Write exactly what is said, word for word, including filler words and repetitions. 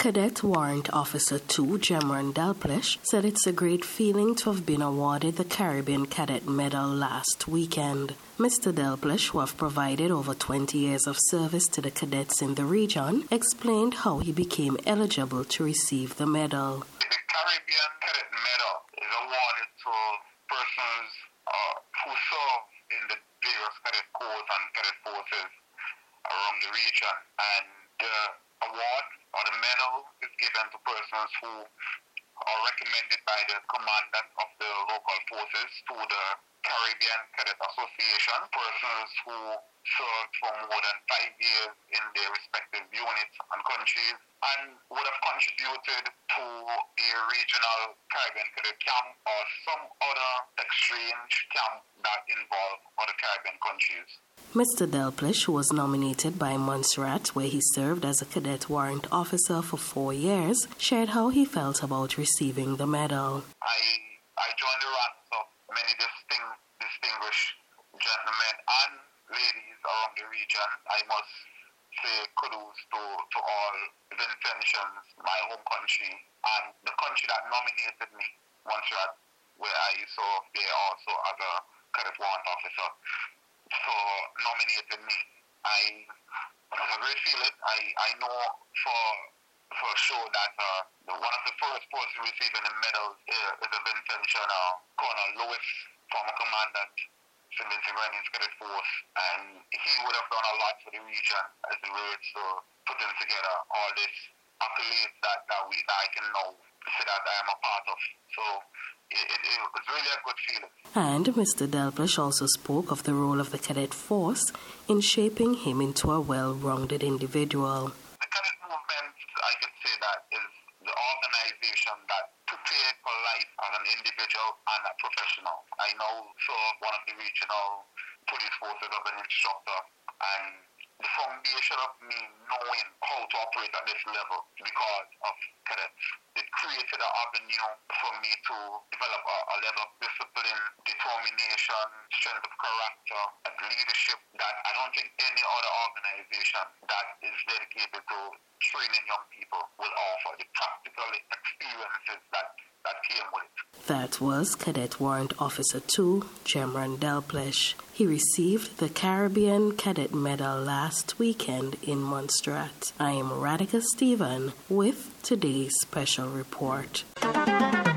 Cadet Warrant Officer two, Gemron Delplesh, said it's a great feeling to have been awarded the Caribbean Cadet Medal last weekend. Mister Delplesh, who have provided over twenty years of service to the cadets in the region, explained how he became eligible to receive the medal. The Caribbean Cadet Medal is awarded to persons uh, who serve in the various cadet corps and cadet forces around the region, and the award or the medal is given to persons who are recommended by the commandant of the local forces to the Caribbean Cadet Association, persons who served for more than five years in their respective units and countries and would have contributed to a regional Caribbean cadet camp or some other exchange camp that involved other Caribbean countries. Mister Delplesh, who was nominated by Montserrat, where he served as a cadet warrant officer for four years, shared how he felt about receiving the medal. I, I joined the ranks of many distinct, distinguished gentlemen and ladies around the region. I must say kudos to, to all Vincentians, my home country, and the country that nominated me, Montserrat, where I served there also as a cadet warrant officer. So nominated me. I it was a great feeling. I, I know for for sure that uh, the, one of the first persons receiving the medals uh, is a Vincentian, uh, Colonel Lewis, former commandant, Saint Vincent Grenadines Cadet Force, and he would have done a lot for the region as it relates to putting together all this accolades that, that we that I can now say that I am a part of. So It, it, it was really a good feeling. And Mister Delplesh also spoke of the role of the cadet force in shaping him into a well-rounded individual. The cadet movement, I can say that, is the organization that prepared for life as an individual and a professional. I now serve one of the regional police forces as an instructor, and the foundation of me knowing how to operate at this level because of cadets. It created an avenue for me to develop a, a level of discipline, determination, strength of character, and leadership that I don't think any other organization that is dedicated to training young people will offer. The practical experiences that, that came with it. That was Cadet Warrant Officer two, Gemron Delplesh. He received the Caribbean Cadet Medal last weekend in Montserrat. I am Radhika Stephen with today's special report.